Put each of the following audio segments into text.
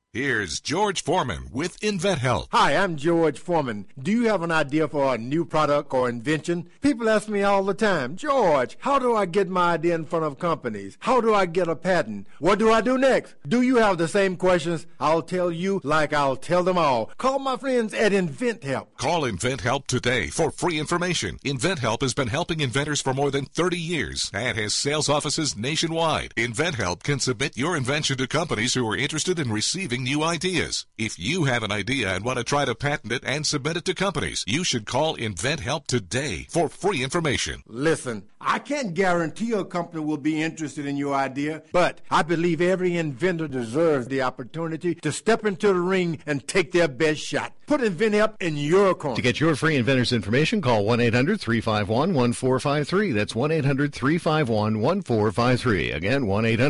Here's George Foreman with InventHelp. Hi, I'm George Foreman. Do you have an idea for a new product or invention? People ask me all the time, George, how do I get my idea in front of companies? How do I get a patent? What do I do next? Do you have the same questions? I'll tell you like I'll tell them all. Call my friends at InventHelp. Call InventHelp today for free information. InventHelp has been helping inventors for more than 30 years and has sales offices nationwide. InventHelp can submit your invention to companies who are interested in receiving new ideas. If you have an idea and want to try to patent it and submit it to companies, you should call InventHelp today for free information. Listen, I can't guarantee a company will be interested in your idea, but I believe every inventor deserves the opportunity to step into the ring and take their best shot. Put InventHelp in your corner. To get your free inventor's information, call 1-800-351-1453. That's 1-800-351-1453. Again,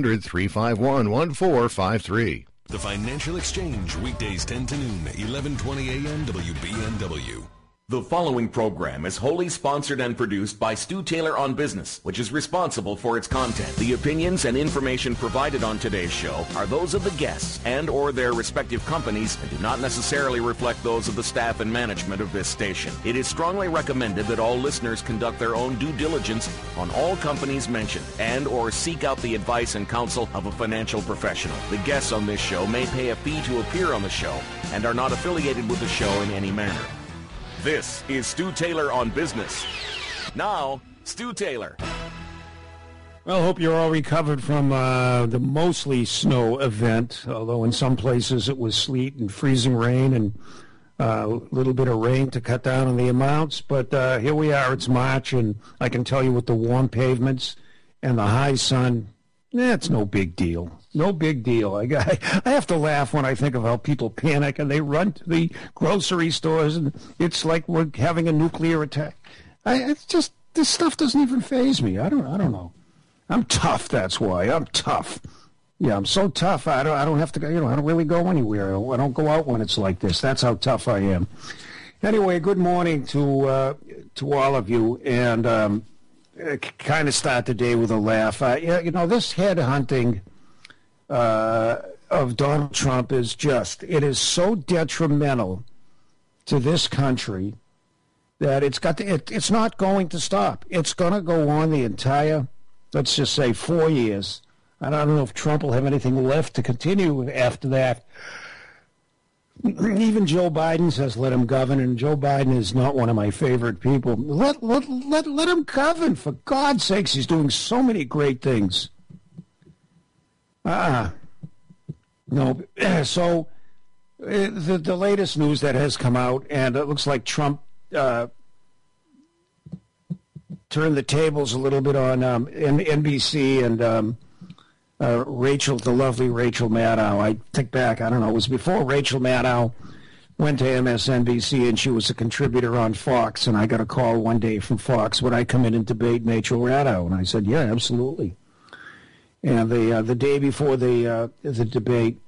1-800-351-1453. The Financial Exchange, weekdays 10 to noon, 11:20 a.m. WBNW. The following program is wholly sponsored and produced by Stu Taylor on Business, which is responsible for its content. The opinions and information provided on today's show are those of the guests and or their respective companies and do not necessarily reflect those of the staff and management of this station. It is strongly recommended that all listeners conduct their own due diligence on all companies mentioned and or seek out the advice and counsel of a financial professional. The guests on this show may pay a fee to appear on the show and are not affiliated with the show in any manner. This is Stu Taylor on Business. Now, Stu Taylor. Well, hope you're all recovered from the mostly snow event, although in some places it was sleet and freezing rain and a little bit of rain to cut down on the amounts. But here we are, it's March, and I can tell you with the warm pavements and the high sun, it's no big deal. No big deal. I have to laugh when I think of how people panic and they run to the grocery stores and it's like we're having a nuclear attack. It's just, this stuff doesn't even faze me. I don't know. I'm tough, that's why. I'm tough. Yeah, I'm so tough. I don't have to go, I don't really go anywhere. I don't go out when it's like this. That's how tough I am. Anyway, good morning to all of you, and kind of start the day with a laugh. This headhunting of Donald Trump it is so detrimental to this country that it's not going to stop. It's going to go on the entire, let's just say, 4 years. I don't know if Trump will have anything left to continue after that. Even Joe Biden says let him govern, and Joe Biden is not one of my favorite people. Let him govern, for God's sakes. He's doing so many great things. No. So the latest news that has come out, and it looks like Trump turned the tables a little bit on NBC and the lovely Rachel Maddow. I think back, I don't know, it was before Rachel Maddow went to MSNBC, and she was a contributor on Fox, and I got a call one day from Fox, would I come in and debate Rachel Maddow? And I said, yeah, absolutely. And the day before the debate,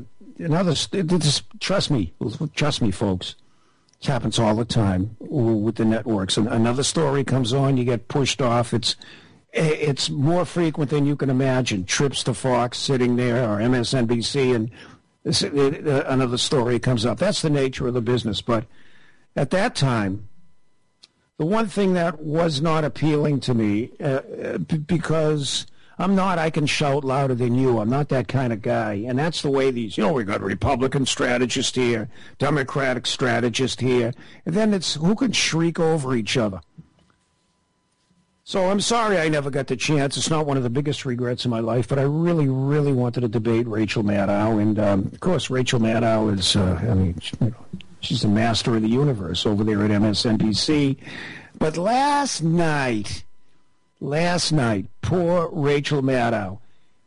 trust me, folks, it happens all the time with the networks. And another story comes on, you get pushed off. It's more frequent than you can imagine. Trips to Fox, sitting there, or MSNBC, and another story comes up. That's the nature of the business. But at that time, the one thing that was not appealing to me, because I can shout louder than you. I'm not that kind of guy. And that's the way we got a Republican strategist here, Democratic strategist here. And then it's who can shriek over each other. So I'm sorry I never got the chance. It's not one of the biggest regrets in my life, but I really, really wanted to debate Rachel Maddow. And, of course, Rachel Maddow is, she's the master of the universe over there at MSNBC. But last night, poor Rachel Maddow.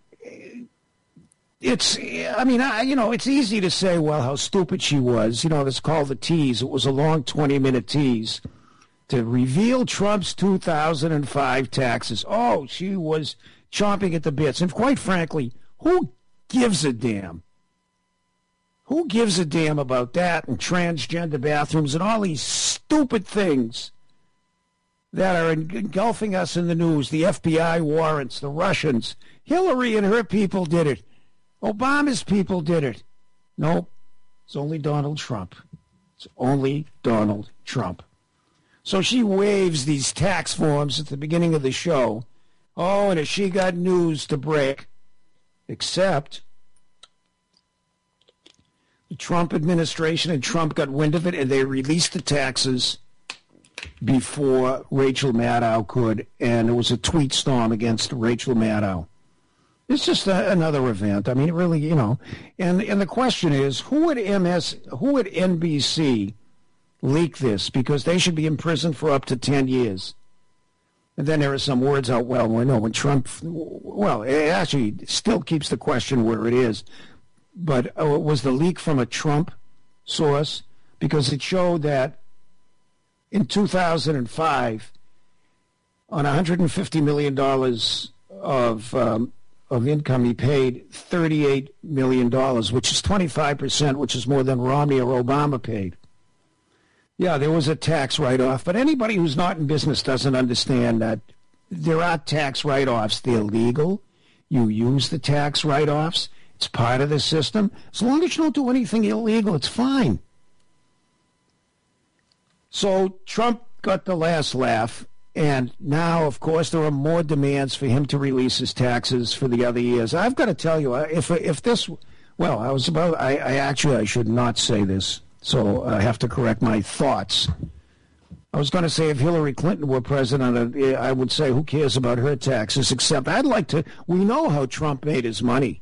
It's easy to say, well, how stupid she was. It's called the tease. It was a long 20-minute tease to reveal Trump's 2005 taxes. Oh, she was chomping at the bits. And quite frankly, who gives a damn? Who gives a damn about that and transgender bathrooms and all these stupid things that are engulfing us in the news? The FBI warrants, the Russians. Hillary and her people did it. Obama's people did it. Nope. It's only Donald Trump. It's only Donald Trump. So she waves these tax forms at the beginning of the show. Oh, and if she got news to break, except the Trump administration and Trump got wind of it, and they released the taxes before Rachel Maddow could, and it was a tweet storm against Rachel Maddow. It's just another event. I mean, really, you know. And the question is, who at NBC leak this? Because they should be in prison for up to 10 years. And then there are some words out, when Trump, it actually still keeps the question where it is. But was the leak from a Trump source? Because it showed that in 2005, on $150 million of income, he paid $38 million, which is 25%, which is more than Romney or Obama paid. Yeah, there was a tax write-off, but anybody who's not in business doesn't understand that there are tax write-offs. They're legal. You use the tax write-offs. It's part of the system. As long as you don't do anything illegal, it's fine. So Trump got the last laugh, and now, of course, there are more demands for him to release his taxes for the other years. I've got to tell you, if this, I should not say this, so I have to correct my thoughts. I was going to say if Hillary Clinton were president, I would say who cares about her taxes, except we know how Trump made his money.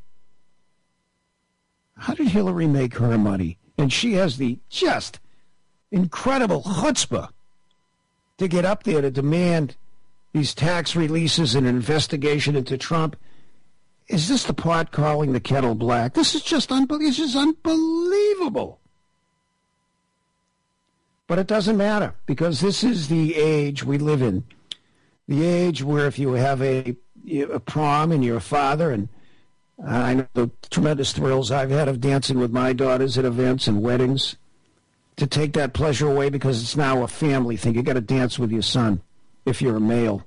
How did Hillary make her money? And she has the just incredible chutzpah to get up there to demand these tax releases and an investigation into Trump. Is this the pot calling the kettle black? This is just unbelievable. But it doesn't matter, because this is the age we live in. The age where if you have a prom and you're a father, and I know the tremendous thrills I've had of dancing with my daughters at events and weddings, to take that pleasure away because it's now a family thing. You got to dance with your son if you're a male.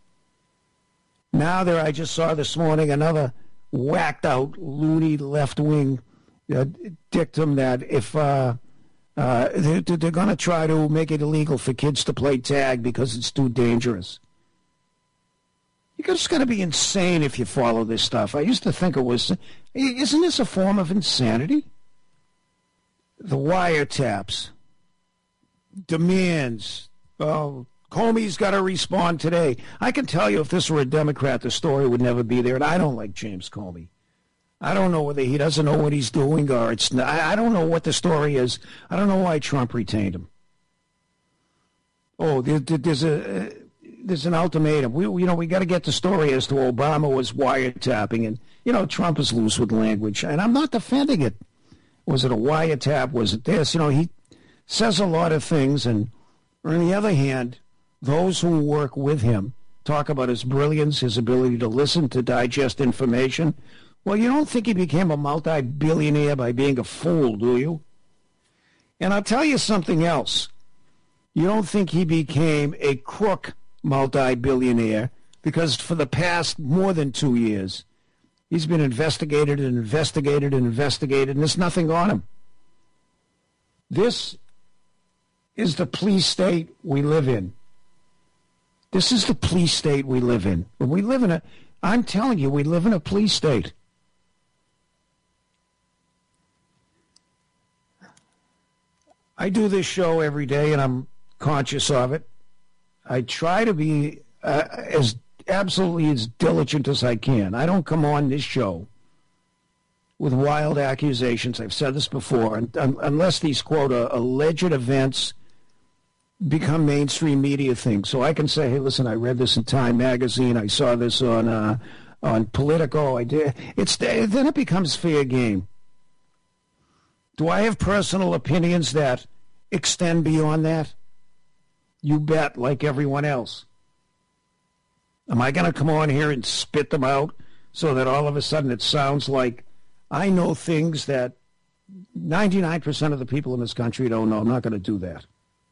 Now I just saw this morning another whacked out, loony left-wing dictum that if they're going to try to make it illegal for kids to play tag because it's too dangerous. You just got to be insane if you follow this stuff. I used to think isn't this a form of insanity? The wiretaps, demands, Comey's got to respond today. I can tell you if this were a Democrat, the story would never be there, and I don't like James Comey. I don't know whether he doesn't know what he's doing or it's not. I don't know what the story is. I don't know why Trump retained him. Oh, there's an ultimatum. We got to get the story as to Obama was wiretapping, and Trump is loose with language, and I'm not defending it. Was it a wiretap? Was it this? He says a lot of things, and on the other hand, those who work with him talk about his brilliance, his ability to listen, to digest information. Well, you don't think he became a multi-billionaire by being a fool, do you? And I'll tell you something else. You don't think he became a crook multi-billionaire because for the past more than 2 years, he's been investigated and investigated and investigated, and there's nothing on him. This is the police state we live in. This is the police state we live in. I'm telling you, we live in a police state. I do this show every day, and I'm conscious of it. I try to be absolutely as diligent as I can. I don't come on this show with wild accusations. I've said this before, and unless these, quote, alleged events become mainstream media things. So I can say, hey, listen, I read this in Time magazine. I saw this on Politico. I did. Then it becomes fair game. Do I have personal opinions that extend beyond that? You bet, like everyone else. Am I going to come on here and spit them out so that all of a sudden it sounds like I know things that 99% of the people in this country don't know? I'm not going to do that.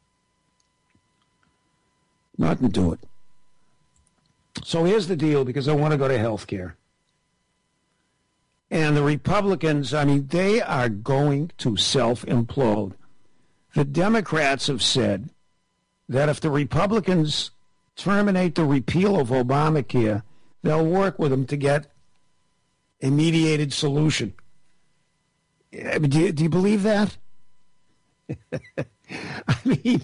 Not going to do it. So here's the deal, because I want to go to health care. And the Republicans, I mean, they are going to self-implode. The Democrats have said that if the Republicans terminate the repeal of Obamacare, they'll work with them to get a mediated solution. I mean, do you believe that? I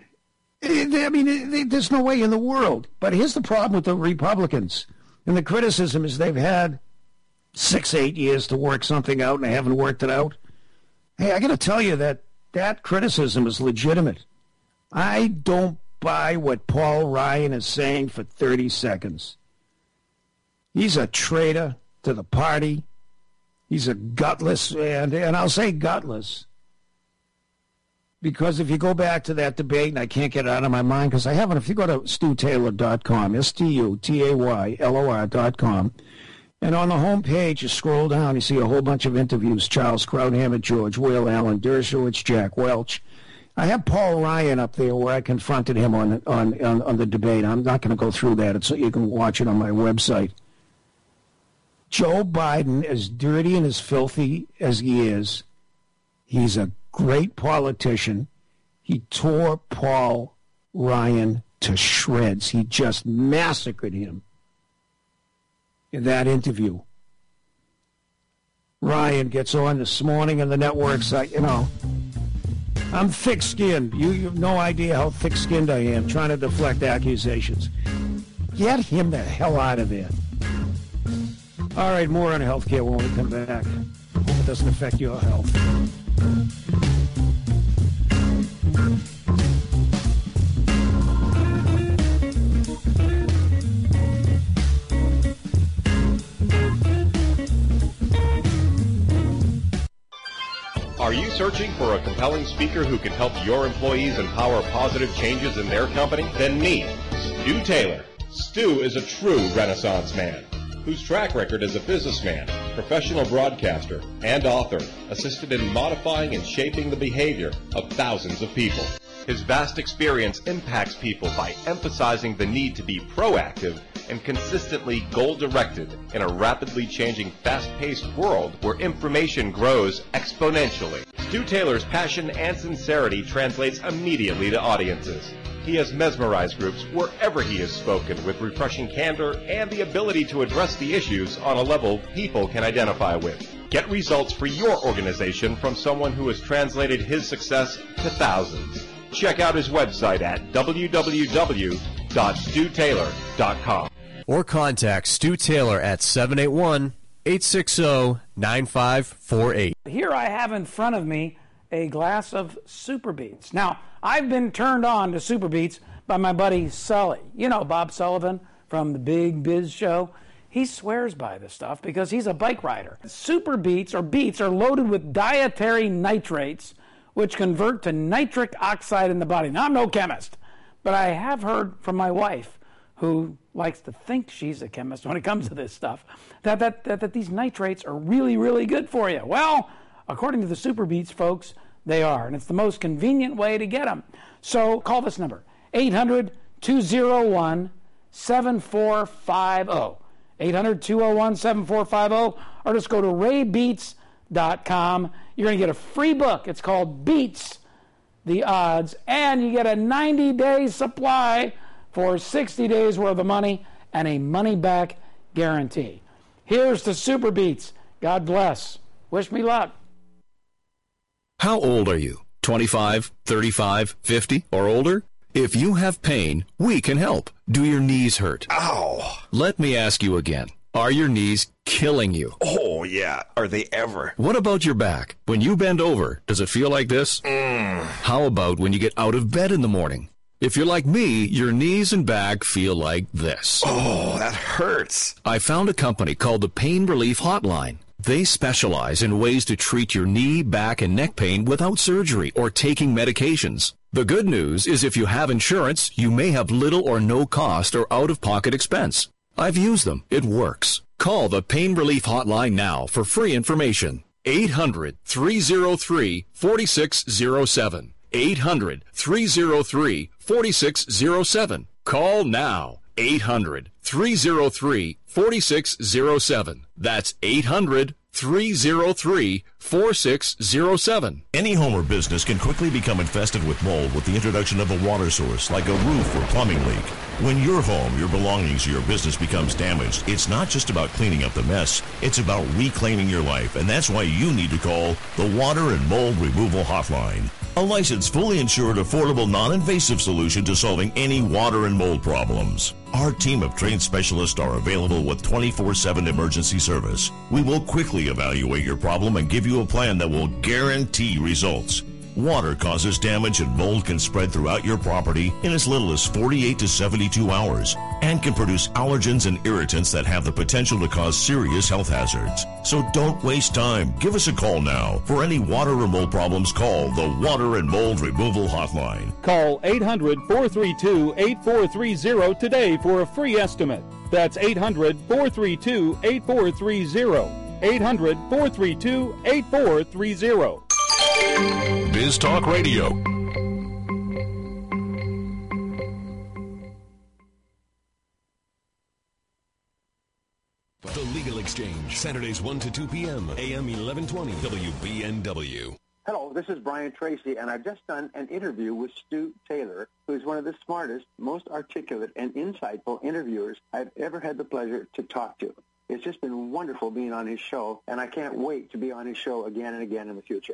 mean, there's no way in the world. But here's the problem with the Republicans. And the criticism is they've had 6-8 years to work something out, and they haven't worked it out. Hey, I got to tell you that criticism is legitimate. I don't buy what Paul Ryan is saying for 30 seconds. He's a traitor to the party. He's a gutless, and I'll say gutless, because if you go back to that debate, and I can't get it out of my mind because I haven't, if you go to StuTaylor.com, StuTaylor.com, and on the home page, you scroll down, you see a whole bunch of interviews, Charles Krauthammer, George Will, Alan Dershowitz, Jack Welch. I have Paul Ryan up there where I confronted him on the debate. I'm not going to go through that, so you can watch it on my website. Joe Biden, as dirty and as filthy as he is, he's a great politician. He tore Paul Ryan to shreds. He just massacred him in that interview. Ryan gets on this morning and the network's like, I'm thick-skinned. You have no idea how thick-skinned I am, trying to deflect accusations. Get him the hell out of there. All right, more on healthcare when we come back. Hope it doesn't affect your health. Are you searching for a compelling speaker who can help your employees empower positive changes in their company? Then meet Stu Taylor. Stu is a true Renaissance man whose track record as a businessman, professional broadcaster, and author assisted in modifying and shaping the behavior of thousands of people. His vast experience impacts people by emphasizing the need to be proactive and consistently goal-directed in a rapidly changing, fast-paced world where information grows exponentially. Stu Taylor's passion and sincerity translates immediately to audiences. He has mesmerized groups wherever he has spoken with refreshing candor and the ability to address the issues on a level people can identify with. Get results for your organization from someone who has translated his success to thousands. Check out his website at www.stutaylor.com. Or contact Stu Taylor at 781-860-9548. Here I have in front of me a glass of Super Beets. Now, I've been turned on to Super Beets by my buddy Sully. You know Bob Sullivan from the Big Biz Show. He swears by this stuff because he's a bike rider. Super Beets, or beets, are loaded with dietary nitrates, which convert to nitric oxide in the body. Now, I'm no chemist, but I have heard from my wife, who likes to think she's a chemist when it comes to this stuff, that these nitrates are really, really good for you. Well, according to the Super Beets folks, they are, and it's the most convenient way to get them. So call this number, 800-201-7450, 800-201-7450, or just go to raybeets.com. You're going to get a free book. It's called Beets, the Odds, and you get a 90-day supply for 60 days worth of money and a money-back guarantee. Here's to Super Beets. God bless. Wish me luck. How old are you? 25, 35, 50, or older? If you have pain, we can help. Do your knees hurt? Ow! Let me ask you again. Are your knees killing you? Oh, yeah. Are they ever? What about your back? When you bend over, does it feel like this? How about when you get out of bed in the morning? If you're like me, your knees and back feel like this. Oh, that hurts. I found a company called the Pain Relief Hotline. They specialize in ways to treat your knee, back, and neck pain without surgery or taking medications. The good news is if you have insurance, you may have little or no cost or out-of-pocket expense. I've used them. It works. Call the Pain Relief Hotline now for free information. 800-303-4607. 800-303-4607. Call now. 800-303-4607. That's 303-4607. Any home or business can quickly become infested with mold with the introduction of a water source, like a roof or plumbing leak. When your home, your belongings, or your business becomes damaged, it's not just about cleaning up the mess. It's about reclaiming your life, and that's why you need to call the Water and Mold Removal Hotline. A licensed, fully insured, affordable, non-invasive solution to solving any water and mold problems. Our team of trained specialists are available with 24/7 emergency service. We will quickly evaluate your problem and give you a plan that will guarantee results. Water causes damage and mold can spread throughout your property in as little as 48 to 72 hours and can produce allergens and irritants that have the potential to cause serious health hazards. So don't waste time. Give us a call now. For any water or mold problems, call the Water and Mold Removal Hotline. Call 800-432-8430 today for a free estimate. That's 800-432-8430. 800-432-8430. Biz Talk Radio. The Legal Exchange, Saturdays 1 to 2 p.m., AM 1120, WBNW. Hello, this is Brian Tracy, and I've just done an interview with Stu Taylor, who's one of the smartest, most articulate, and insightful interviewers I've ever had the pleasure to talk to. It's just been wonderful being on his show, and I can't wait to be on his show again and again in the future.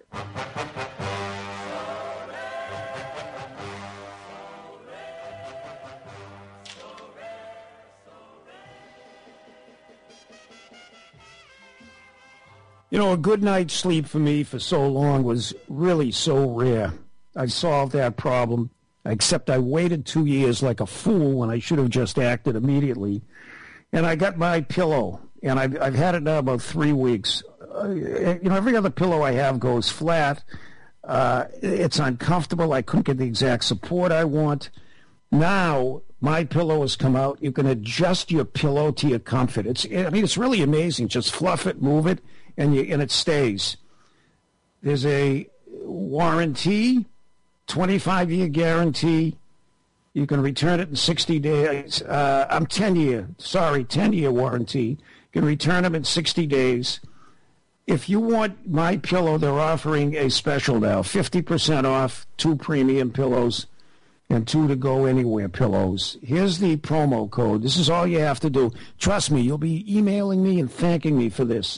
You know, a good night's sleep for me for so long was really so rare. I solved that problem, except I waited 2 years like a fool when I should have just acted immediately. And I got my pillow, and I've had it now about 3 weeks. Every other pillow I have goes flat. It's uncomfortable. I couldn't get the exact support I want. Now, my pillow has come out. You can adjust your pillow to your comfort. It's really amazing. Just fluff it, move it, and it stays. There's a warranty, 25-year guarantee. You can return it in 60 days. 10-year warranty. You can return them in 60 days. If you want my pillow, they're offering a special now, 50% off 2 premium pillows and 2 to go anywhere pillows. Here's the promo code. This is all you have to do. Trust me, you'll be emailing me and thanking me for this.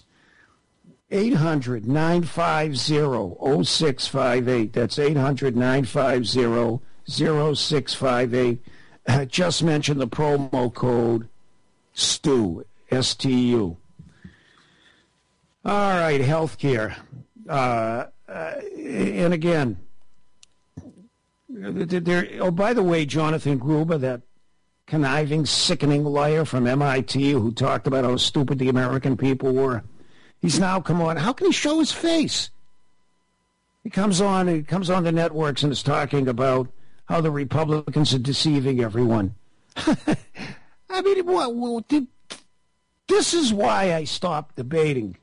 800-950-0658. That's 800-950-0658. Just mention the promo code STU, S-T-U. All right, healthcare. And again, by the way, Jonathan Gruber, that conniving, sickening liar from MIT who talked about how stupid the American people were, he's now come on. How can he show his face? He comes on the networks and is talking about how the Republicans are deceiving everyone. I mean, this is why I stopped debating.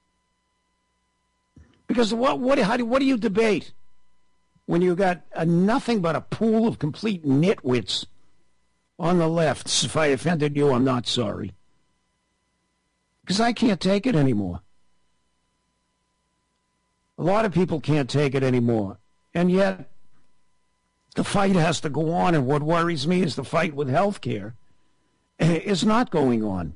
Because what do you debate when you got nothing but a pool of complete nitwits on the left? If I offended you, I'm not sorry. Because I can't take it anymore. A lot of people can't take it anymore. And yet, the fight has to go on. And what worries me is the fight with health care is not going on.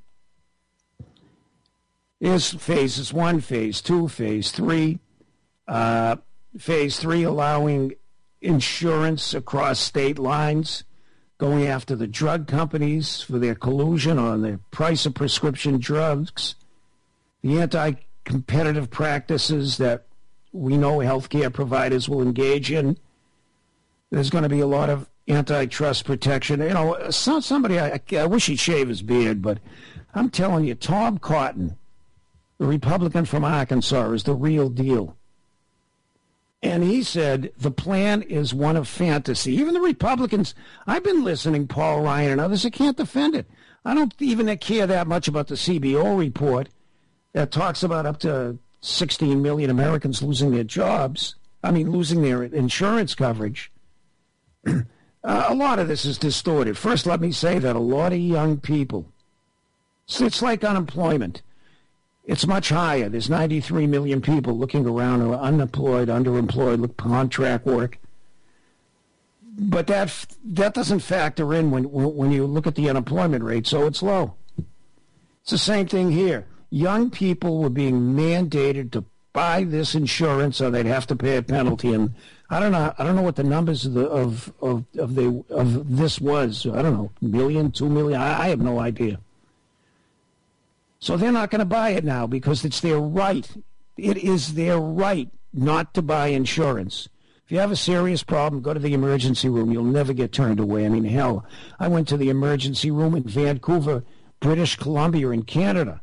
There's phases 1, phase 2, phase 3. Phase 3 allowing insurance across state lines, going after the drug companies for their collusion on the price of prescription drugs, the anti-competitive practices that we know healthcare providers will engage in. There's going to be a lot of antitrust protection. You know, somebody, I wish he'd shave his beard, but I'm telling you, Tom Cotton, the Republican from Arkansas, is the real deal. And he said the plan is one of fantasy. Even the Republicans, I've been listening, Paul Ryan and others, I can't defend it. I don't even care that much about the CBO report that talks about up to 16 million Americans losing their jobs. Losing their insurance coverage. A lot of this is distorted. First, let me say that a lot of young people, so it's like unemployment. It's much higher. There's 93 million people looking around who are unemployed, underemployed, look contract work. But that doesn't factor in when you look at the unemployment rate, so it's low. It's the same thing here. Young people were being mandated to buy this insurance, or they'd have to pay a penalty. And I don't know what the numbers of this was. I don't know, 1 million, 2 million. I have no idea. So they're not going to buy it now because it's their right. It is their right not to buy insurance. If you have a serious problem, go to the emergency room. You'll never get turned away. I mean, hell, I went to the emergency room in Vancouver, British Columbia in Canada.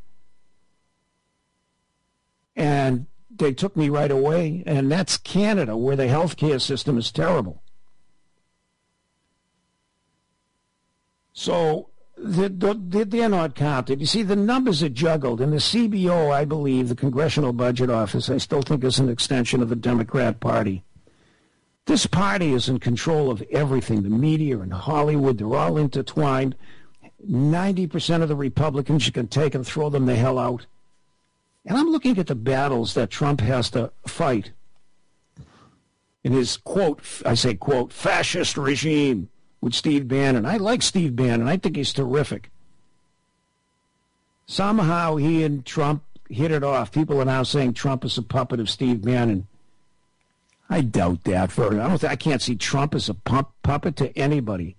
And they took me right away, and that's Canada, where the healthcare system is terrible. So they're not counted. You see, the numbers are juggled, and the CBO, I believe, the Congressional Budget Office, I still think is an extension of the Democrat Party. This party is in control of everything. The media and Hollywood, they're all intertwined. 90% of the Republicans, you can take and throw them the hell out. And I'm looking at the battles that Trump has to fight in his, quote, I say, quote, fascist regime with Steve Bannon. I like Steve Bannon. I think he's terrific. Somehow he and Trump hit it off. People are now saying Trump is a puppet of Steve Bannon. I doubt that. I can't see Trump as a puppet to anybody.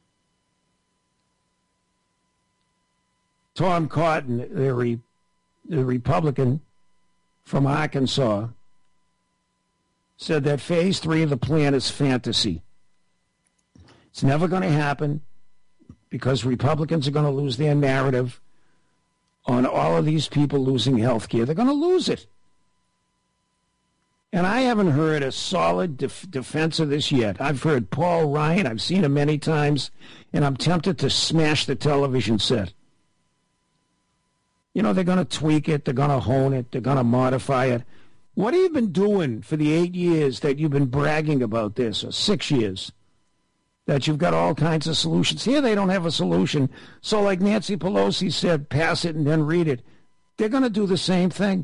Tom Cotton, the Republican from Arkansas, said that phase 3 of the plan is fantasy. It's never going to happen because Republicans are going to lose their narrative on all of these people losing health care. They're going to lose it. And I haven't heard a solid defense of this yet. I've heard Paul Ryan. I've seen him many times, and I'm tempted to smash the television set. You know, they're going to tweak it. They're going to hone it. They're going to modify it. What have you been doing for the 8 years that you've been bragging about this, or 6 years, that you've got all kinds of solutions? Here they don't have a solution. So like Nancy Pelosi said, pass it and then read it. They're going to do the same thing.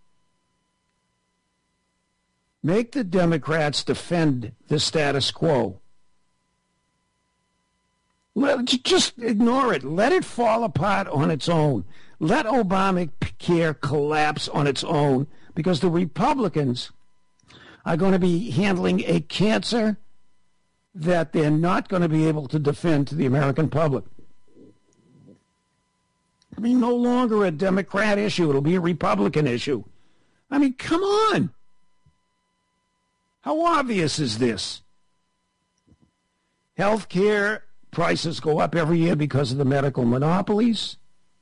Make the Democrats defend the status quo. Just ignore it. Let it fall apart on its own. Let Obamacare collapse on its own, because the Republicans are going to be handling a cancer that they're not going to be able to defend to the American public. I mean, no longer a Democrat issue. It'll be a Republican issue. I mean, come on. How obvious is this? Health care prices go up every year because of the medical monopolies.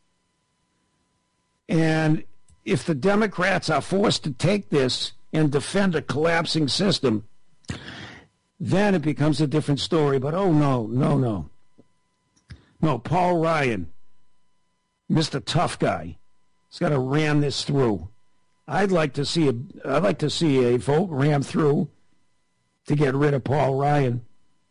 And if the Democrats are forced to take this and defend a collapsing system, then it becomes a different story. But oh, no. No, Paul Ryan, Mr. Tough Guy, has got to ram this through. I'd like to see a vote rammed through to get rid of Paul Ryan.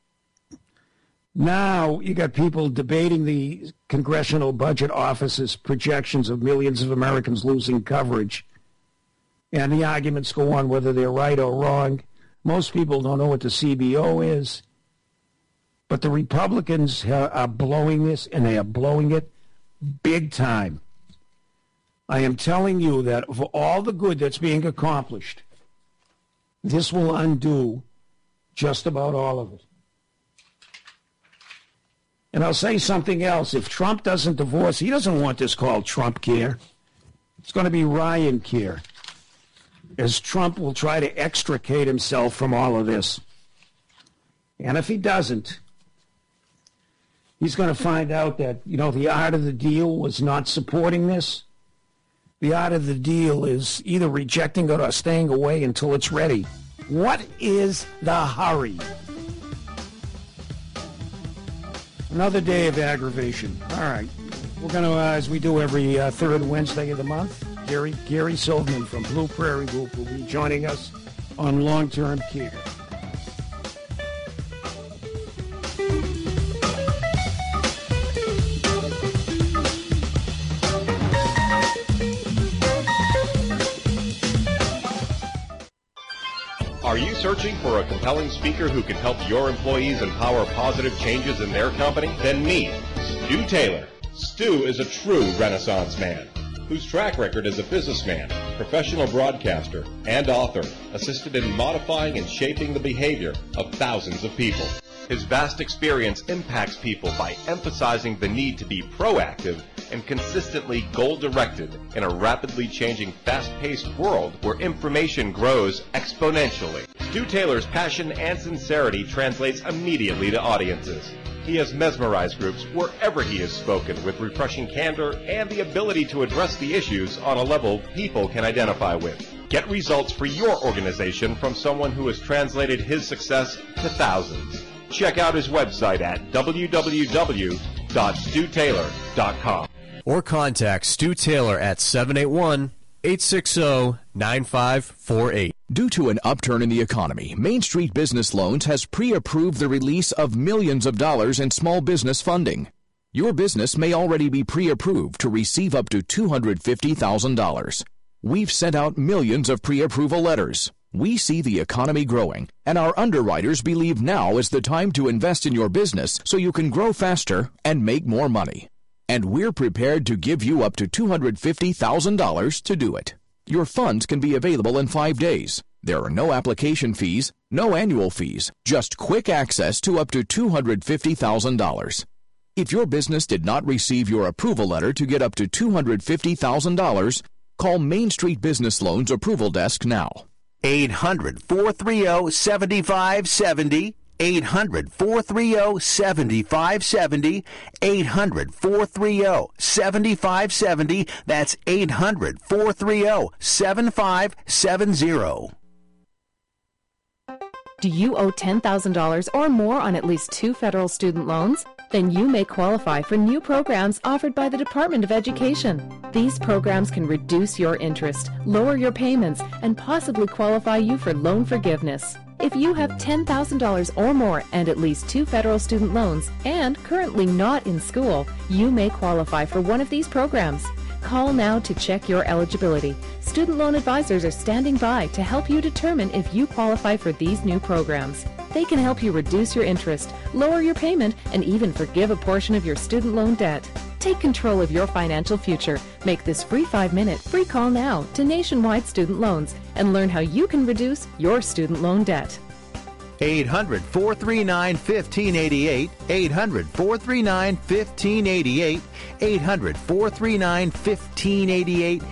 Now you got people debating the Congressional Budget Office's projections of millions of Americans losing coverage. And the arguments go on whether they're right or wrong. Most people don't know what the CBO is. But the Republicans are blowing this, and they are blowing it big time. I am telling you that for all the good that's being accomplished, this will undo just about all of it. And I'll say something else. If Trump doesn't divorce, he doesn't want this called Trump care. It's going to be Ryan care, as Trump will try to extricate himself from all of this. And if he doesn't, he's going to find out that, the art of the deal was not supporting this. The art of the deal is either rejecting it or staying away until it's ready. What is the hurry? Another day of aggravation. All right. We're going to, as we do every third Wednesday of the month, Gary Silverman from Blue Prairie Group will be joining us on long-term care. Are you searching for a compelling speaker who can help your employees empower positive changes in their company? Then meet Stu Taylor. Stu is a true Renaissance man whose track record as a businessman, professional broadcaster, and author assisted in modifying and shaping the behavior of thousands of people. His vast experience impacts people by emphasizing the need to be proactive and consistently goal-directed in a rapidly changing, fast-paced world where information grows exponentially. Stu Taylor's passion and sincerity translates immediately to audiences. He has mesmerized groups wherever he has spoken with refreshing candor and the ability to address the issues on a level people can identify with. Get results for your organization from someone who has translated his success to thousands. Check out his website at www.stutaylor.com. Or contact Stu Taylor at 781-860-9548. Due to an upturn in the economy, Main Street Business Loans has pre-approved the release of millions of dollars in small business funding. Your business may already be pre-approved to receive up to $250,000. We've sent out millions of pre-approval letters. We see the economy growing, and our underwriters believe now is the time to invest in your business so you can grow faster and make more money. And we're prepared to give you up to $250,000 to do it. Your funds can be available in 5 days. There are no application fees, no annual fees, just quick access to up to $250,000. If your business did not receive your approval letter to get up to $250,000, call Main Street Business Loans Approval Desk now. 800-430-7570. 800-430-7570. 800-430-7570. That's 800-430-7570. Do you owe $10,000 or more on at least 2 federal student loans? Then you may qualify for new programs offered by the Department of Education. These programs can reduce your interest, lower your payments, and possibly qualify you for loan forgiveness. If you have $10,000 or more and at least 2 federal student loans and currently not in school, you may qualify for one of these programs. Call now to check your eligibility. Student loan advisors are standing by to help you determine if you qualify for these new programs. They can help you reduce your interest, lower your payment, and even forgive a portion of your student loan debt. Take control of your financial future. Make this free 5-minute free call now to Nationwide Student Loans and learn how you can reduce your student loan debt. 800-439-1588, 800-439-1588, 800-439-1588,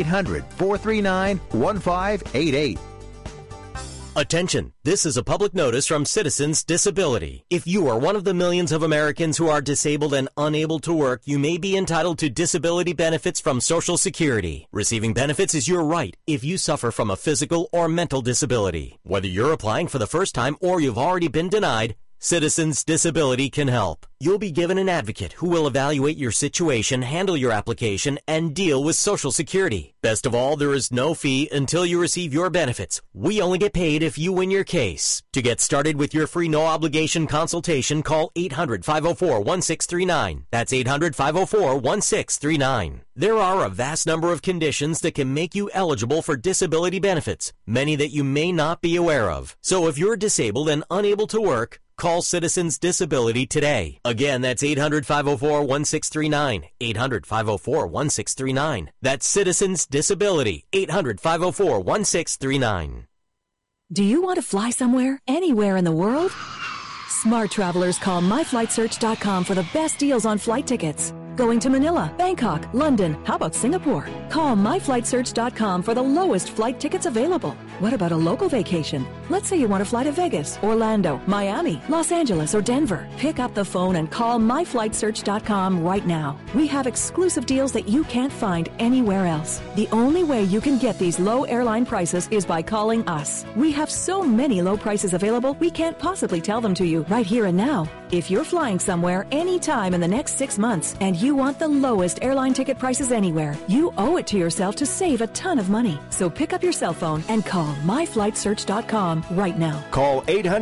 800-439-1588. Attention! This is a public notice from Citizens Disability. If you are one of the millions of Americans who are disabled and unable to work, you may be entitled to disability benefits from Social Security. Receiving benefits is your right if you suffer from a physical or mental disability. Whether you're applying for the first time or you've already been denied, Citizens Disability can help. You'll be given an advocate who will evaluate your situation, handle your application, and deal with Social Security. Best of all, there is no fee until you receive your benefits. We only get paid if you win your case. To get started with your free no-obligation consultation, call 800-504-1639. That's 800-504-1639. There are a vast number of conditions that can make you eligible for disability benefits, many that you may not be aware of. So if you're disabled and unable to work, call Citizens Disability today. Again, that's 800-504-1639. 800-504-1639. That's Citizens Disability. 800-504-1639. Do you want to fly somewhere, anywhere in the world? Smart travelers call myflightsearch.com for the best deals on flight tickets. Going to Manila, Bangkok, London, how about Singapore? Call myflightsearch.com for the lowest flight tickets available. What about a local vacation? Let's say you want to fly to Vegas, Orlando, Miami, Los Angeles, or Denver. Pick up the phone and call myflightsearch.com right now. We have exclusive deals that you can't find anywhere else. The only way you can get these low airline prices is by calling us. We have so many low prices available, we can't possibly tell them to you right here and now. If you're flying somewhere anytime in the next 6 months and you want the lowest airline ticket prices anywhere, you owe it to yourself to save a ton of money. So pick up your cell phone and call myflightsearch.com right now. Call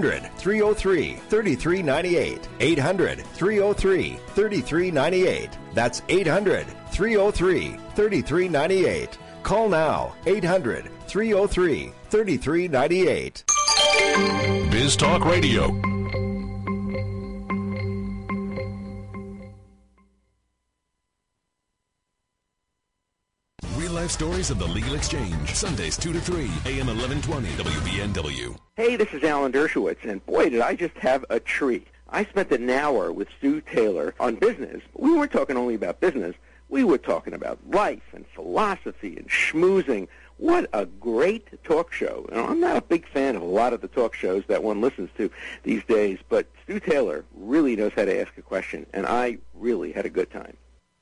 800-303-3398. 800-303-3398. That's 800-303-3398. Call now. 800-303-3398. Biz Talk Radio. Real life stories of the Legal Exchange. Sundays 2 to 3, AM 1120, WBNW. Hey, this is Alan Dershowitz, and boy, did I just have a treat. I spent an hour with Stu Taylor on business. We weren't talking only about business. We were talking about life and philosophy and schmoozing. What a great talk show. Now, I'm not a big fan of a lot of the talk shows that one listens to these days, but Stu Taylor really knows how to ask a question, and I really had a good time.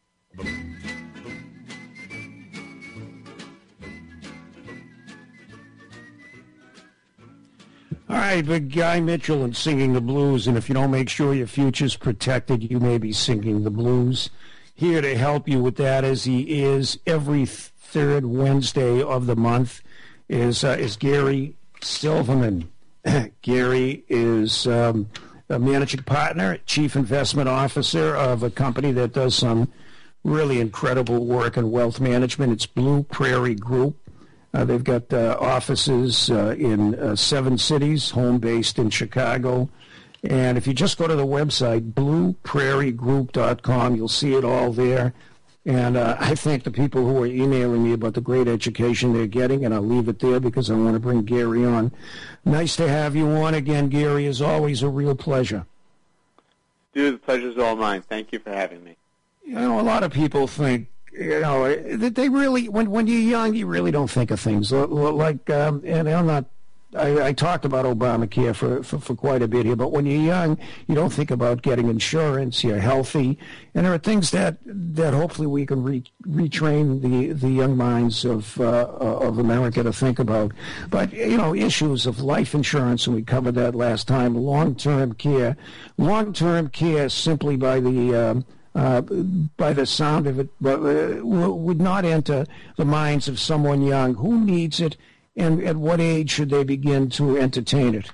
All right, Big Guy Mitchell and Singing the Blues, and if you don't make sure your future's protected, you may be singing the blues. Here to help you with that, as he is every third Wednesday of the month, is Gary Silverman. Gary is a managing partner, chief investment officer of a company that does some really incredible work in wealth management. It's Blue Prairie Group. They've got offices in 7 cities, home-based in Chicago. And if you just go to the website, blueprairiegroup.com, you'll see it all there. And I thank the people who are emailing me about the great education they're getting, and I'll leave it there because I want to bring Gary on. Nice to have you on again, Gary. As always, a real pleasure. Dude, the pleasure's all mine. Thank you for having me. You know, a lot of people think, you know, that they really, when you're young, you really don't think of things like, and I'm not, I talked about Obamacare for quite a bit here, but when you're young, you don't think about getting insurance, you're healthy, and there are things that hopefully we can retrain the young minds of America to think about. But, you know, issues of life insurance, and we covered that last time, long-term care simply by the sound of it, would not enter the minds of someone young. Who needs it, and at what age should they begin to entertain it?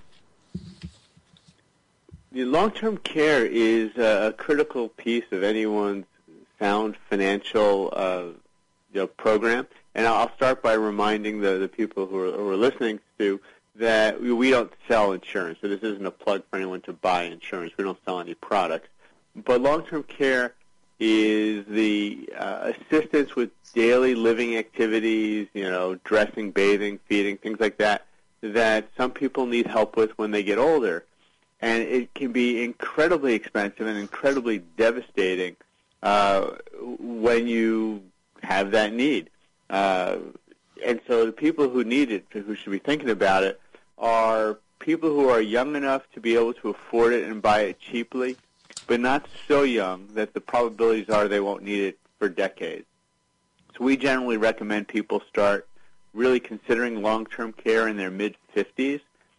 The long-term care is a critical piece of anyone's sound financial program. And I'll start by reminding the people who are listening to that we don't sell insurance. So this isn't a plug for anyone to buy insurance. We don't sell any products. But long-term care is the assistance with daily living activities, you know, dressing, bathing, feeding, things like that some people need help with when they get older. And it can be incredibly expensive and incredibly devastating when you have that need. And so the people who need it, who should be thinking about it, are people who are young enough to be able to afford it and buy it cheaply, but not so young that the probabilities are they won't need it for decades. So we generally recommend people start really considering long-term care in their mid-50s,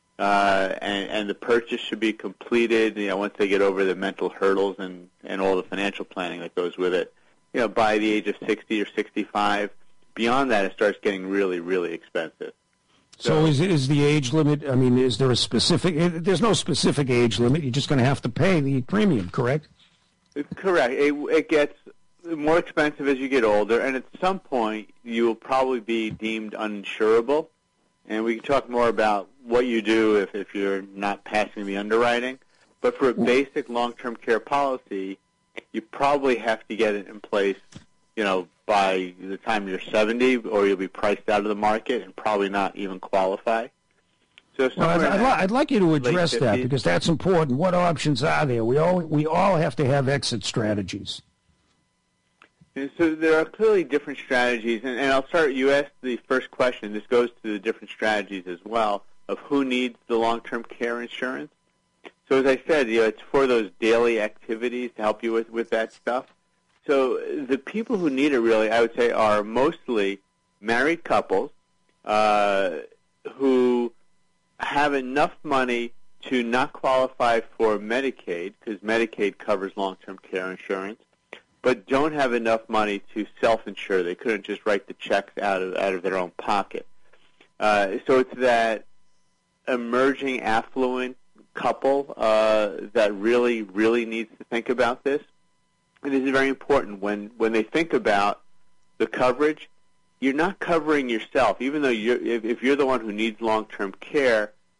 and the purchase should be completed, you know, once they get over the mental hurdles and all the financial planning that goes with it, you know, by the age of 60 or 65. Beyond that, it starts getting really, really expensive. So is the age limit, I mean, is there a specific, there's no specific age limit, you're just going to have to pay the premium, correct? Correct. It gets more expensive as you get older, and at some point you will probably be deemed uninsurable, and we can talk more about what you do if you're not passing the underwriting. But for a basic long-term care policy, you probably have to get it in place, you know, by the time you're 70, or you'll be priced out of the market and probably not even qualify. So I'd like you to address that, because that's important. What options are there? We all have to have exit strategies. And so there are clearly different strategies, and I'll start. You asked the first question. This goes to the different strategies as well of who needs the long-term care insurance. So as I said, you know, it's for those daily activities to help you with that stuff. So the people who need it really, I would say, are mostly married couples who have enough money to not qualify for Medicaid, because Medicaid covers long-term care insurance, but don't have enough money to self-insure. They couldn't just write the checks out of their own pocket. So it's that emerging affluent couple that really, really needs to think about this. And this is very important. When they think about the coverage, you're not covering yourself. Even though if you're the one who needs long-term care,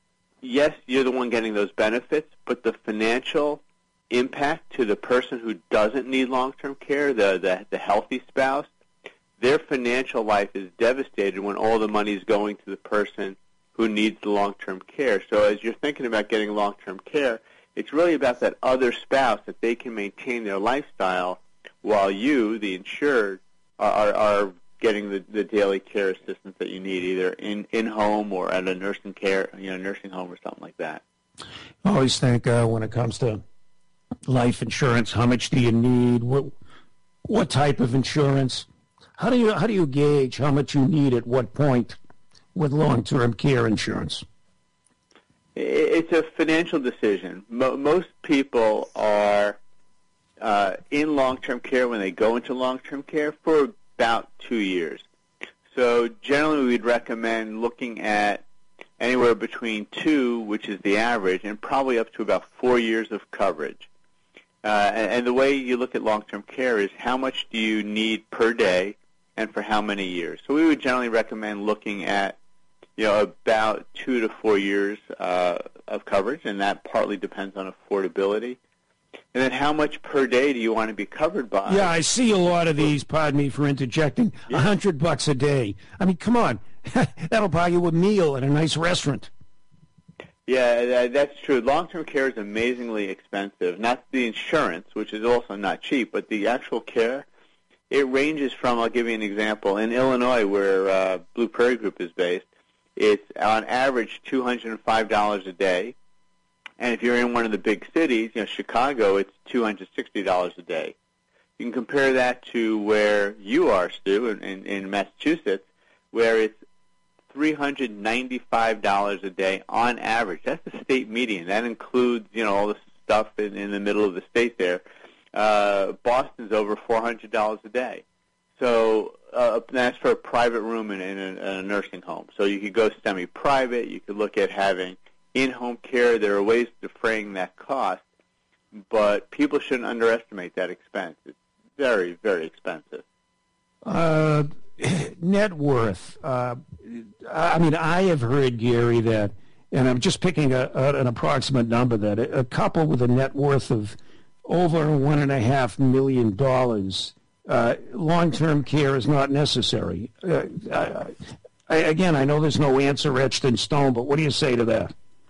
yes, you're the one getting those benefits, but the financial impact to the person who doesn't need long-term care, the healthy spouse, their financial life is devastated when all the money is going to the person who needs the long-term care. So as you're thinking about getting long-term care, it's really about that other spouse, that they can maintain their lifestyle while you, the insured, are getting the daily care assistance that you need, either in home or at a nursing home or something like that. I always think when it comes to life insurance, how much do you need? What type of insurance? How do you gauge how much you need at what point with long-term care insurance? It's a financial decision. Most people are in long-term care when they go into long-term care for about 2 years. So generally we'd recommend looking at anywhere between 2, which is the average, and probably up to about 4 years of coverage. And the way you look at long-term care is how much do you need per day and for how many years. So we would generally recommend looking at about 2 to 4 years of coverage, and that partly depends on affordability. And then how much per day do you want to be covered by? Yeah, I see a lot of these, pardon me for interjecting, $100 a day. I mean, come on. That'll buy you a meal at a nice restaurant. Yeah, that's true. Long-term care is amazingly expensive. Not the insurance, which is also not cheap, but the actual care. It ranges from, I'll give you an example, in Illinois, where Blue Prairie Group is based, it's on average $205 a day. And if you're in one of the big cities, Chicago, it's $260 a day. You can compare that to where you are, Stu, in Massachusetts, where it's $395 a day on average. That's the state median. That includes, all the stuff in the middle of the state there. Boston's over $400 a day. So that's for a private room in a nursing home. So you could go semi-private. You could look at having in-home care. There are ways of defraying that cost, but people shouldn't underestimate that expense. It's very, very expensive. Net worth. I have heard, Gary, that, and I'm just picking an approximate number, that a couple with a net worth of over $1.5 million, long-term care is not necessary. Again, I know there's no answer etched in stone, but what do you say to that?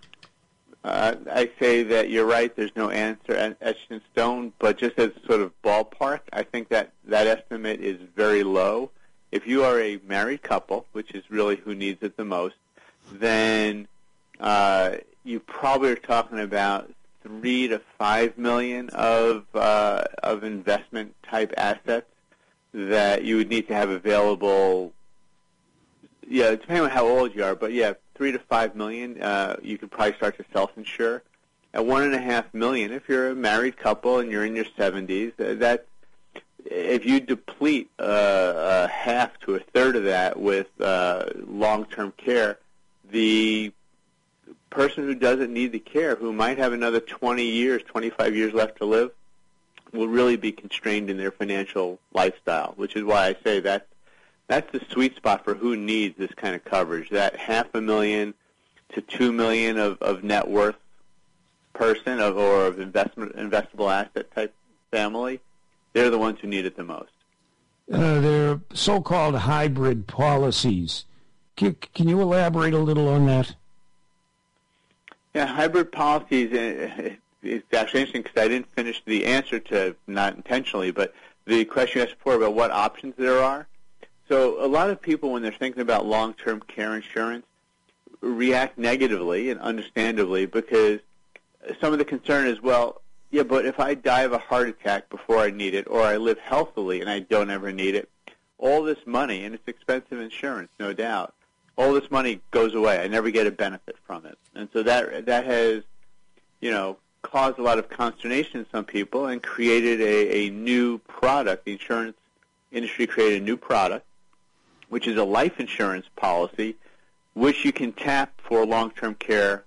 I say that you're right. There's no answer etched in stone, but just as sort of ballpark, I think that estimate is very low. If you are a married couple, which is really who needs it the most, then you probably are talking about $3 to $5 million of investment type assets that you would need to have available. Yeah, depending on how old you are, but yeah, $3 to $5 million, you could probably start to self-insure. At $1.5 million, if you're a married couple and you're in your 70s, that if you deplete half to a third of that with long-term care, the person who doesn't need the care, who might have another 20 years, 25 years left to live, will really be constrained in their financial lifestyle, which is why I say that's the sweet spot for who needs this kind of coverage. That $500,000 to $2 million of net worth person or of investable asset type family, they're the ones who need it the most. They're so-called hybrid policies. Can you elaborate a little on that? Yeah, hybrid policies, it's actually interesting because I didn't finish the answer to, not intentionally, but the question you asked before about what options there are. So a lot of people, when they're thinking about long-term care insurance, react negatively, and understandably, because some of the concern is, well, yeah, but if I die of a heart attack before I need it, or I live healthily and I don't ever need it, all this money, and it's expensive insurance, no doubt, all this money goes away. I never get a benefit from it. And so that has, caused a lot of consternation in some people and created a new product. The insurance industry created a new product, which is a life insurance policy, which you can tap for long-term care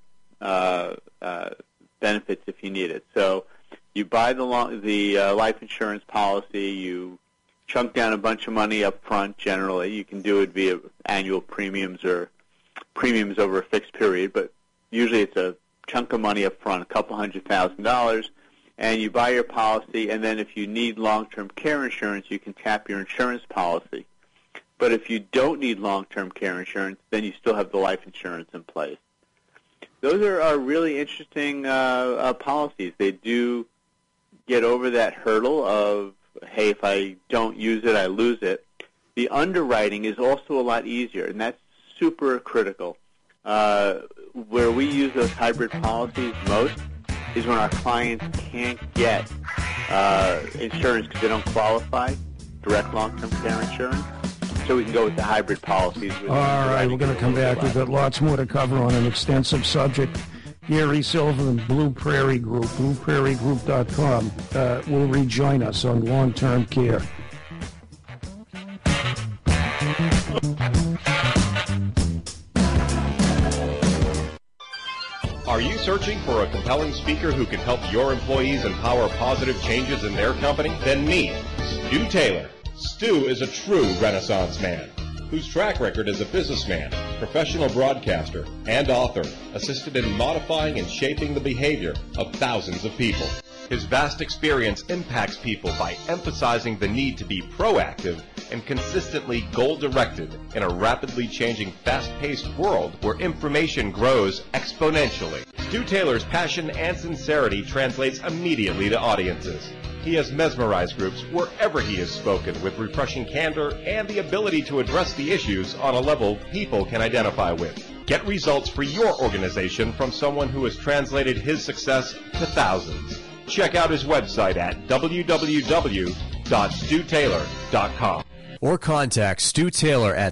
benefits if you need it. So you buy the life insurance policy, you chunk down a bunch of money up front generally. You can do it via annual premiums or premiums over a fixed period, but usually it's a chunk of money up front, a couple $100,000, and you buy your policy, and then if you need long-term care insurance, you can tap your insurance policy. But if you don't need long-term care insurance, then you still have the life insurance in place. Those are really interesting policies. They do get over that hurdle of, hey, if I don't use it, I lose it. The underwriting is also a lot easier, and that's super critical. Where we use those hybrid policies most is when our clients can't get insurance because they don't qualify, direct long-term care insurance. So we can go with the hybrid policies. All right, we're going to come back. We've got lots more to cover on an extensive subject. Gary Silverman, Blue Prairie Group, blueprairiegroup.com, will rejoin us on long-term care. Are you searching for a compelling speaker who can help your employees empower positive changes in their company? Then meet Stu Taylor. Stu is a true Renaissance man whose track record as a businessman, professional broadcaster, and author assisted in modifying and shaping the behavior of thousands of people. His vast experience impacts people by emphasizing the need to be proactive and consistently goal-directed in a rapidly changing, fast-paced world where information grows exponentially. Stu Taylor's passion and sincerity translates immediately to audiences. He has mesmerized groups wherever he has spoken with refreshing candor and the ability to address the issues on a level people can identify with. Get results for your organization from someone who has translated his success to thousands. Check out his website at www.stutaylor.com. Or contact Stu Taylor at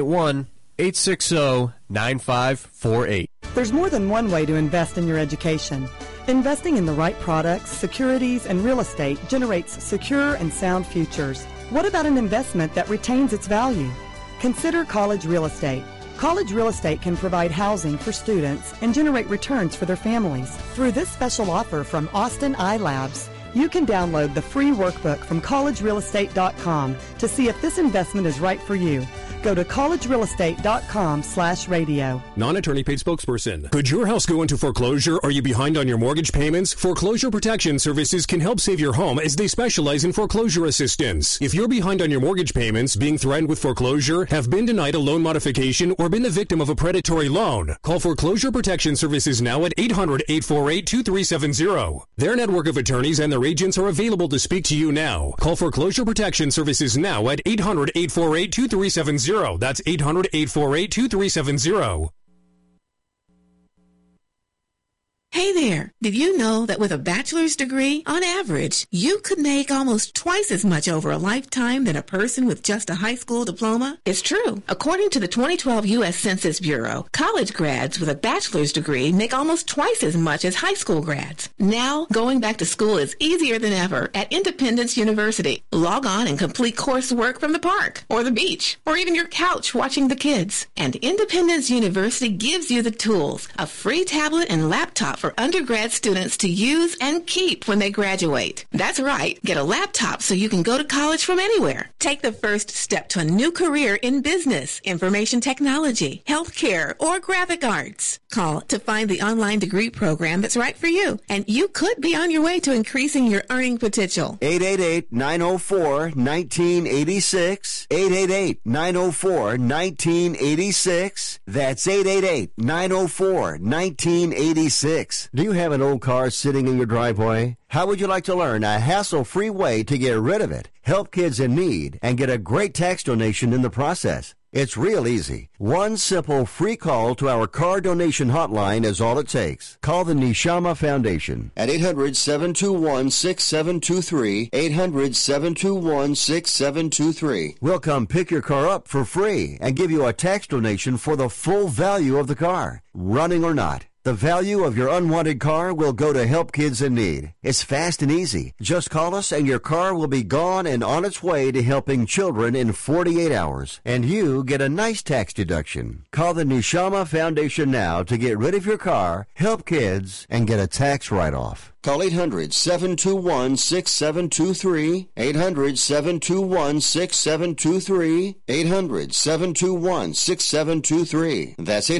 781-860-9548. There's more than one way to invest in your education. Investing in the right products, securities, and real estate generates secure and sound futures. What about an investment that retains its value? Consider College Real Estate. College Real Estate can provide housing for students and generate returns for their families. Through this special offer from Austin iLabs, you can download the free workbook from collegerealestate.com to see if this investment is right for you. Go to collegerealestate.com/radio. Non-attorney paid spokesperson. Could your house go into foreclosure? Are you behind on your mortgage payments? Foreclosure Protection Services can help save your home as they specialize in foreclosure assistance. If you're behind on your mortgage payments, being threatened with foreclosure, have been denied a loan modification, or been the victim of a predatory loan, call Foreclosure Protection Services now at 800-848-2370. Their network of attorneys and their agents are available to speak to you now. Call Foreclosure Protection Services now at 800-848-2370. That's 800-848-2370. Hey there, did you know that with a bachelor's degree, on average, you could make almost twice as much over a lifetime than a person with just a high school diploma? It's true. According to the 2012 U.S. Census Bureau, college grads with a bachelor's degree make almost twice as much as high school grads. Now, going back to school is easier than ever at Independence University. Log on and complete coursework from the park, or the beach, or even your couch watching the kids. And Independence University gives you the tools, a free tablet and laptop for undergrad students to use and keep when they graduate. That's right. Get a laptop so you can go to college from anywhere. Take the first step to a new career in business, information technology, healthcare, or graphic arts. Call to find the online degree program that's right for you, and you could be on your way to increasing your earning potential. 888-904-1986. 888-904-1986. That's 888-904-1986. Do you have an old car sitting in your driveway? How would you like to learn a hassle-free way to get rid of it, help kids in need, and get a great tax donation in the process? It's real easy. One simple free call to our car donation hotline is all it takes. Call the Neshama Foundation at 800-721-6723, 800-721-6723. We'll come pick your car up for free and give you a tax donation for the full value of the car, running or not. The value of your unwanted car will go to help kids in need. It's fast and easy. Just call us and your car will be gone and on its way to helping children in 48 hours. And you get a nice tax deduction. Call the Neshama Foundation now to get rid of your car, help kids, and get a tax write-off. Call 800-721-6723, 800-721-6723, 800-721-6723. That's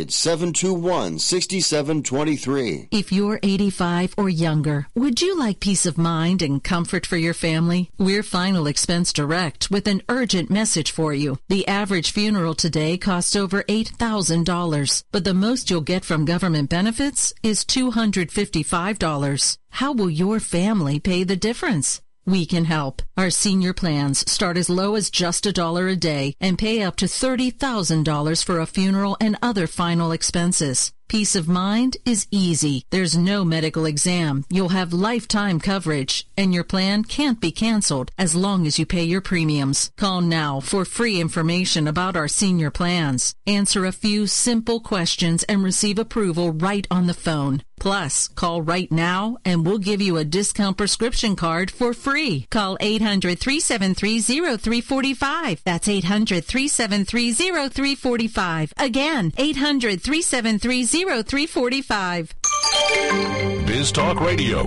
800-721-6723. If you're 85 or younger, would you like peace of mind and comfort for your family? We're Final Expense Direct with an urgent message for you. The average funeral today costs over $8,000, but the most you'll get from government benefits is $255. How will your family pay the difference? We can help. Our senior plans start as low as just $1 a day and pay up to $30,000 for a funeral and other final expenses. Peace of mind is easy. There's no medical exam. You'll have lifetime coverage, and your plan can't be canceled as long as you pay your premiums. Call now for free information about our senior plans. Answer a few simple questions and receive approval right on the phone. Plus, call right now and we'll give you a discount prescription card for free. Call 800-373-0345. That's 800-373-0345. Again, 800-373-0345. Biz Talk Radio.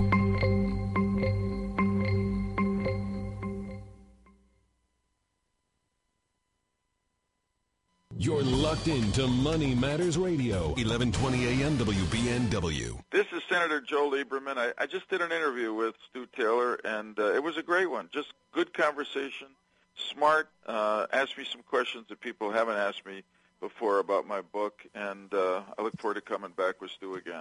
You're locked into Money Matters Radio, 1120 AM WBNW. This is Senator Joe Lieberman. I just did an interview with Stu Taylor, and it was a great one. Just good conversation, smart, asked me some questions that people haven't asked me before about my book, and I look forward to coming back with Stu again.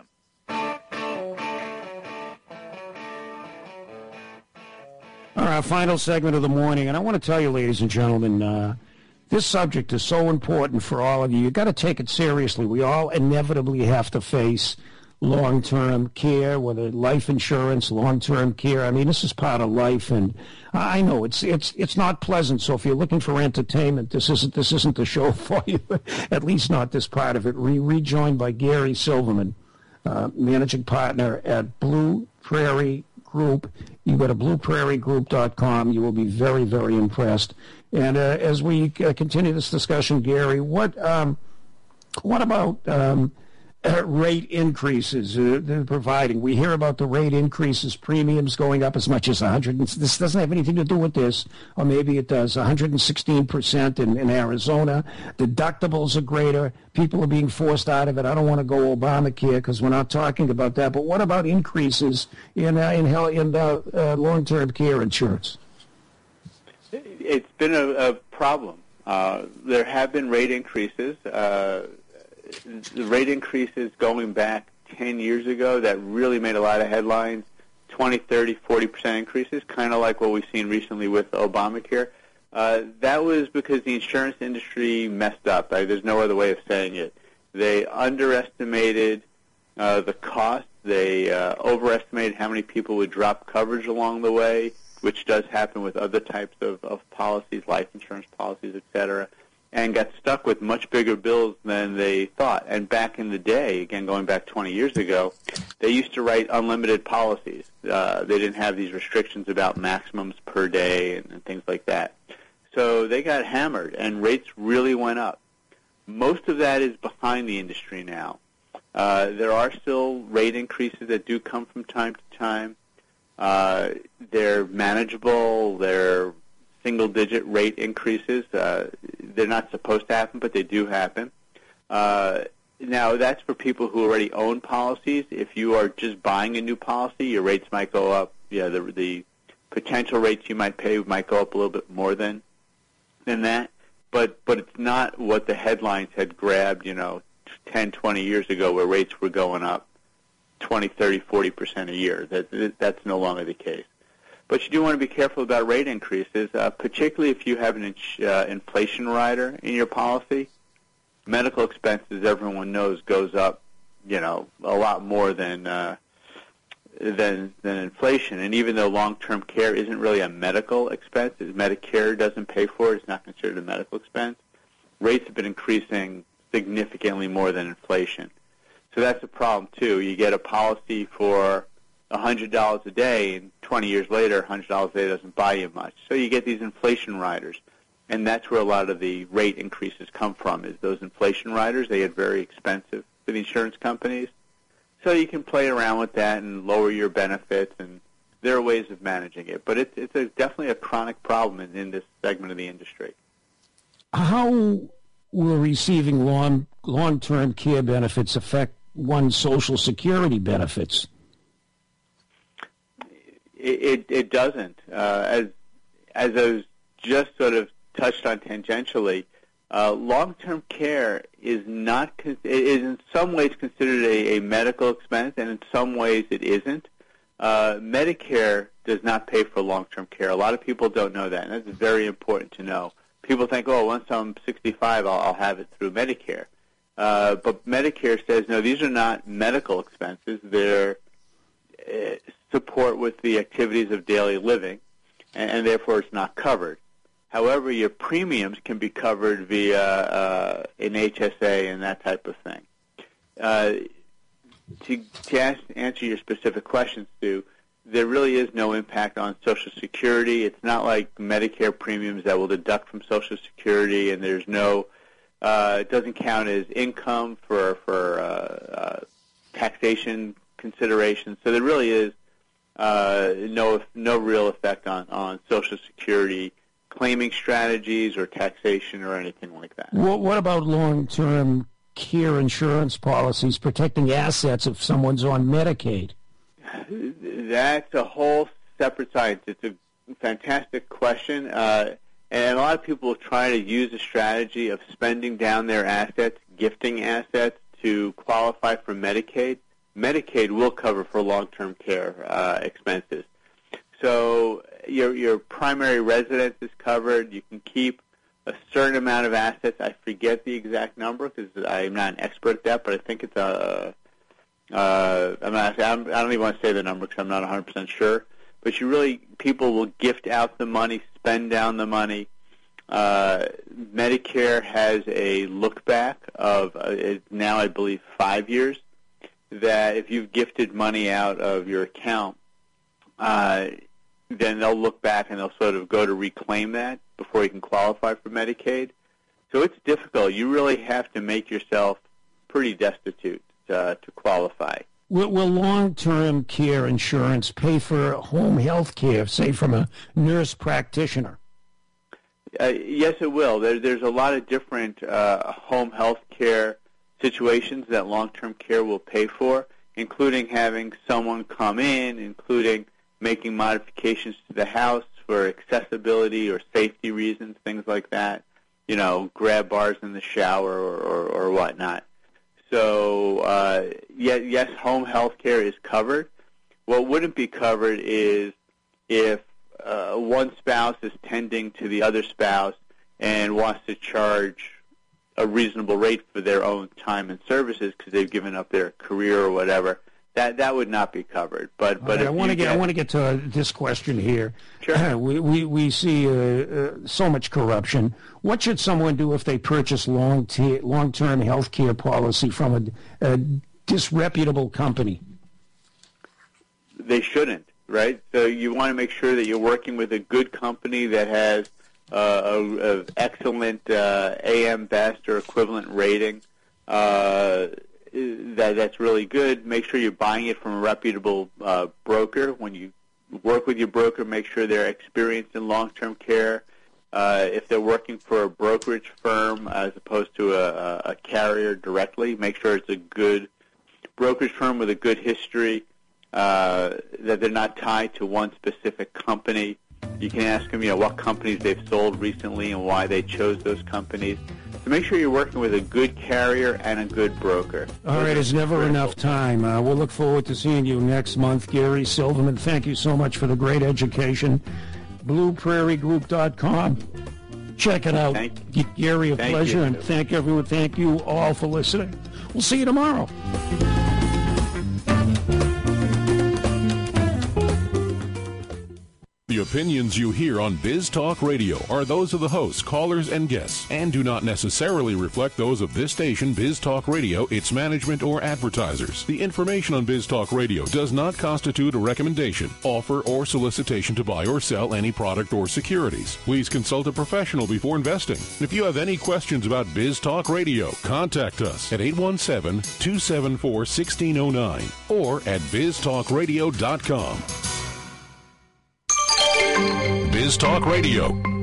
All right, final segment of the morning, and I want to tell you, ladies and gentlemen, this subject is so important for all of you. You've got to take it seriously. We all inevitably have to face long-term care, whether life insurance, long-term care. I mean, this is part of life, and I know it's not pleasant. So if you're looking for entertainment, this isn't the show for you. At least not this part of it. Rejoined by Gary Silverman, managing partner at Blue Prairie Group. You go to blueprairiegroup.com. You will be very, very impressed. And as we continue this discussion, Gary, what about rate increases they're providing? We hear about the rate increases, premiums going up as much as 100. This doesn't have anything to do with this, or maybe it does. 116% in Arizona. Deductibles are greater. People are being forced out of it. I don't want to go Obamacare because we're not talking about that. But what about increases in long-term care insurance? It's been a problem. There have been rate increases. The rate increases going back 10 years ago that really made a lot of headlines, 20, 30, 40% increases, kind of like what we've seen recently with Obamacare. That was because the insurance industry messed up. There's no other way of saying it. They underestimated the cost. They overestimated how many people would drop coverage along the way, which does happen with other types of policies, life insurance policies, et cetera, and got stuck with much bigger bills than they thought. And back in the day, again, going back 20 years ago, they used to write unlimited policies. They didn't have these restrictions about maximums per day and things like that. So they got hammered, and rates really went up. Most of that is behind the industry now. There are still rate increases that do come from time to time. They're manageable. They're single-digit rate increases. They're not supposed to happen, but they do happen. Now, that's for people who already own policies. If you are just buying a new policy, your rates might go up. Yeah, the potential rates you might pay might go up a little bit more than that. But it's not what the headlines had grabbed, 10, 20 years ago where rates were going up 20, 30, 40% a year. That's no longer the case. But you do want to be careful about rate increases, particularly if you have an inflation rider in your policy. Medical expenses, everyone knows, goes up, a lot more than inflation. And even though long-term care isn't really a medical expense, as Medicare doesn't pay for it, it's not considered a medical expense, rates have been increasing significantly more than inflation. So that's a problem, too. You get a policy for $100 a day, and 20 years later, $100 a day doesn't buy you much. So you get these inflation riders, and that's where a lot of the rate increases come from, is those inflation riders. They get very expensive for the insurance companies. so you can play around with that and lower your benefits, and there are ways of managing it. But it's definitely a chronic problem in this segment of the industry. How will receiving long-term care benefits affect one's Social Security benefits? It doesn't. As I was just sort of touched on tangentially, long-term care is in some ways considered a medical expense, and in some ways it isn't. Medicare does not pay for long-term care. A lot of people don't know that, and that's very important to know. People think, once I'm 65, I'll have it through Medicare. But Medicare says, no, these are not medical expenses. They're support with the activities of daily living, and therefore it's not covered. However, your premiums can be covered via an HSA and that type of thing. To answer your specific questions, Stu, there really is no impact on Social Security. It's not like Medicare premiums that will deduct from Social Security, and there's no, it doesn't count as income for taxation considerations. So there really is no real effect on Social Security claiming strategies or taxation or anything like that. What about long-term care insurance policies protecting assets if someone's on Medicaid? That's a whole separate science. It's a fantastic question, and a lot of people try to use a strategy of spending down their assets, gifting assets to qualify for Medicaid. Medicaid will cover for long-term care expenses. So your primary residence is covered. You can keep a certain amount of assets. I forget the exact number because I'm not an expert at that, but I think it's I don't even want to say the number because I'm not 100% sure. But people will gift out the money, spend down the money. Medicare has a look back of now, I believe, 5 years. That if you've gifted money out of your account, then they'll look back and they'll sort of go to reclaim that before you can qualify for Medicaid. So it's difficult. You really have to make yourself pretty destitute to qualify. Will long-term care insurance pay for home health care, say from a nurse practitioner? Yes, it will. There's a lot of different home health care situations that long-term care will pay for, including having someone come in, including making modifications to the house for accessibility or safety reasons, things like that, grab bars in the shower or whatnot. So, yes, home health care is covered. What wouldn't be covered is if one spouse is tending to the other spouse and wants to charge a reasonable rate for their own time and services because they've given up their career or whatever. That would not be covered. But I want to get to this question here. Sure. We see so much corruption. What should someone do if they purchase long-term health care policy from a disreputable company? They shouldn't, right? So you want to make sure that you're working with a good company that has an excellent AM Best or equivalent rating. That's really good. Make sure you're buying it from a reputable broker. When you work with your broker, make sure they're experienced in long-term care. If they're working for a brokerage firm as opposed to a carrier directly, make sure it's a good brokerage firm with a good history, that they're not tied to one specific company. You can ask them, what companies they've sold recently and why they chose those companies. So make sure you're working with a good carrier and a good broker. All right, it's never enough time. We'll look forward to seeing you next month. Gary Silverman, thank you so much for the great education. BluePrairieGroup.com. Check it out. Gary, a pleasure, and thank everyone. Thank you all for listening. We'll see you tomorrow. The opinions you hear on Biz Talk Radio are those of the hosts, callers, and guests, and do not necessarily reflect those of this station, Biz Talk Radio, its management, or advertisers. The information on Biz Talk Radio does not constitute a recommendation, offer, or solicitation to buy or sell any product or securities. Please consult a professional before investing. If you have any questions about Biz Talk Radio, contact us at 817-274-1609 or at biztalkradio.com. Biz Talk Radio,